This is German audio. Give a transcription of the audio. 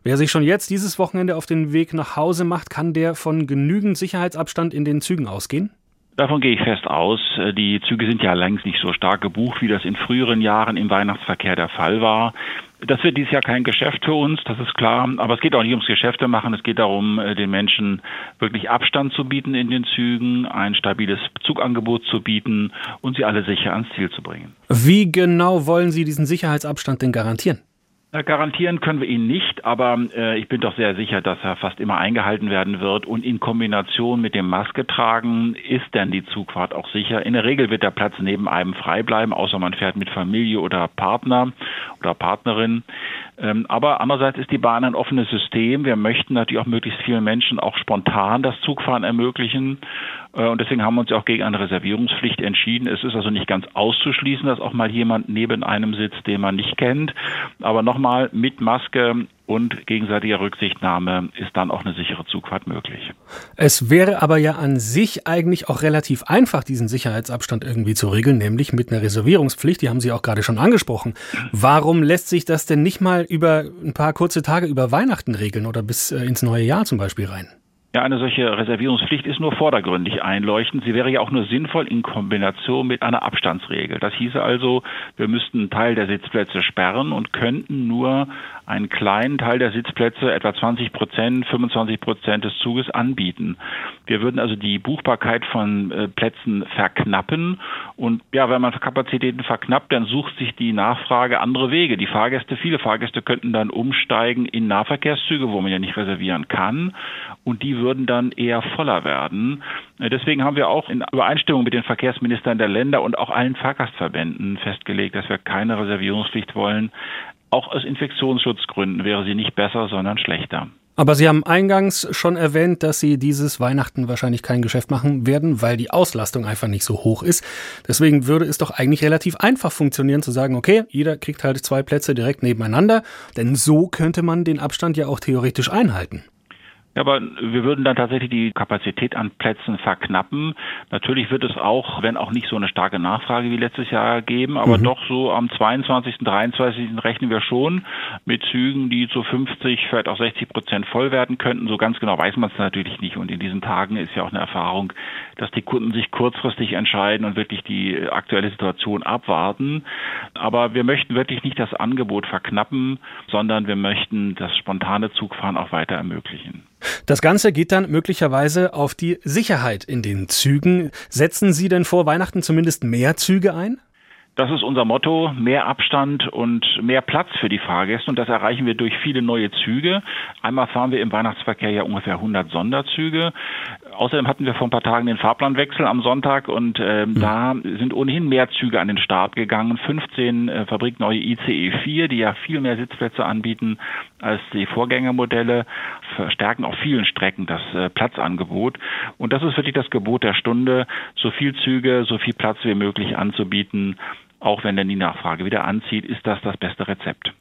Wer sich schon jetzt dieses Wochenende auf den Weg nach Hause macht, kann der von genügend Sicherheitsabstand in den Zügen ausgehen? Davon gehe ich fest aus. Die Züge sind ja längst nicht so stark gebucht, wie das in früheren Jahren im Weihnachtsverkehr der Fall war. Das wird dieses Jahr kein Geschäft für uns, das ist klar. Aber es geht auch nicht ums Geschäfte machen. Es geht darum, den Menschen wirklich Abstand zu bieten in den Zügen, ein stabiles Zugangebot zu bieten und sie alle sicher ans Ziel zu bringen. Wie genau wollen Sie diesen Sicherheitsabstand denn garantieren? Garantieren können wir ihn nicht, aber ich bin doch sehr sicher, dass er fast immer eingehalten werden wird. Und in Kombination mit dem Maske tragen ist dann die Zugfahrt auch sicher. In der Regel wird der Platz neben einem frei bleiben, außer man fährt mit Familie oder Partner oder Partnerin. Aber andererseits ist die Bahn ein offenes System. Wir möchten natürlich auch möglichst vielen Menschen auch spontan das Zugfahren ermöglichen. Und deswegen haben wir uns auch gegen eine Reservierungspflicht entschieden. Es ist also nicht ganz auszuschließen, dass auch mal jemand neben einem sitzt, den man nicht kennt. Aber nochmal, mit Maske und gegenseitiger Rücksichtnahme ist dann auch eine sichere Zugfahrt möglich. Es wäre aber ja an sich eigentlich auch relativ einfach, diesen Sicherheitsabstand irgendwie zu regeln, nämlich mit einer Reservierungspflicht, die haben Sie auch gerade schon angesprochen. Warum lässt sich das denn nicht mal über ein paar kurze Tage über Weihnachten regeln oder bis ins neue Jahr zum Beispiel rein? Ja, eine solche Reservierungspflicht ist nur vordergründig einleuchtend. Sie wäre ja auch nur sinnvoll in Kombination mit einer Abstandsregel. Das hieße also, wir müssten einen Teil der Sitzplätze sperren und könnten nur einen kleinen Teil der Sitzplätze, etwa 20%, 25% des Zuges anbieten. Wir würden also die Buchbarkeit von Plätzen verknappen. Und ja, wenn man Kapazitäten verknappt, dann sucht sich die Nachfrage andere Wege. Viele Fahrgäste könnten dann umsteigen in Nahverkehrszüge, wo man ja nicht reservieren kann. Und die würden dann eher voller werden. Deswegen haben wir auch in Übereinstimmung mit den Verkehrsministern der Länder und auch allen Fahrgastverbänden festgelegt, dass wir keine Reservierungspflicht wollen. Auch aus Infektionsschutzgründen wäre sie nicht besser, sondern schlechter. Aber Sie haben eingangs schon erwähnt, dass Sie dieses Weihnachten wahrscheinlich kein Geschäft machen werden, weil die Auslastung einfach nicht so hoch ist. Deswegen würde es doch eigentlich relativ einfach funktionieren, zu sagen, okay, jeder kriegt halt 2 Plätze direkt nebeneinander, denn so könnte man den Abstand ja auch theoretisch einhalten. Ja, aber wir würden dann tatsächlich die Kapazität an Plätzen verknappen. Natürlich wird es auch, wenn auch nicht so eine starke Nachfrage wie letztes Jahr geben, aber doch so am 22., 23. rechnen wir schon mit Zügen, die zu 50, vielleicht auch 60% voll werden könnten. So ganz genau weiß man es natürlich nicht. Und in diesen Tagen ist ja auch eine Erfahrung, dass die Kunden sich kurzfristig entscheiden und wirklich die aktuelle Situation abwarten. Aber wir möchten wirklich nicht das Angebot verknappen, sondern wir möchten das spontane Zugfahren auch weiter ermöglichen. Das Ganze geht dann möglicherweise auf die Sicherheit in den Zügen. Setzen Sie denn vor Weihnachten zumindest mehr Züge ein? Das ist unser Motto, mehr Abstand und mehr Platz für die Fahrgäste, und das erreichen wir durch viele neue Züge. Einmal fahren wir im Weihnachtsverkehr ja ungefähr 100 Sonderzüge. Außerdem hatten wir vor ein paar Tagen den Fahrplanwechsel am Sonntag und da sind ohnehin mehr Züge an den Start gegangen. 15 fabrikneue ICE 4, die ja viel mehr Sitzplätze anbieten als die Vorgängermodelle, verstärken auf vielen Strecken das Platzangebot. Und das ist wirklich das Gebot der Stunde, so viel Züge, so viel Platz wie möglich anzubieten. Auch wenn dann die Nachfrage wieder anzieht, ist das das beste Rezept.